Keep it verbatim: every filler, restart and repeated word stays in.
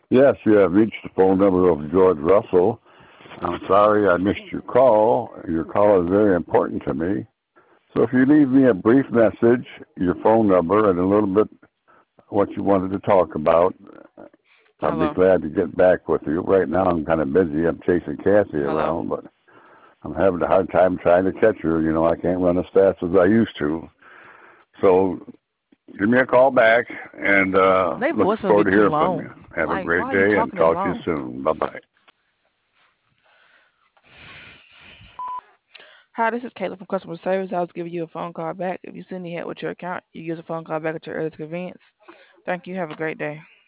Yes, you have reached the phone number of George Russell. I'm sorry I missed your call. Your call is very important to me. So if you leave me a brief message, your phone number, and a little bit what you wanted to talk about, I'll be Hello. glad to get back with you. Right now I'm kind of busy. I'm chasing Cassie Hello. around, but I'm having a hard time trying to catch her. You know, I can't run as fast as I used to. So give me a call back, and uh, They looking voicemail be forward to too hearing from you. long. Have a Like, why great are you day, and talking this talk to you long? soon. Bye-bye. Hi, this is Kayla from customer service. I was giving you a phone call back. If you still need help with your account, you use a phone call back at your earliest convenience. Thank you. Have a great day.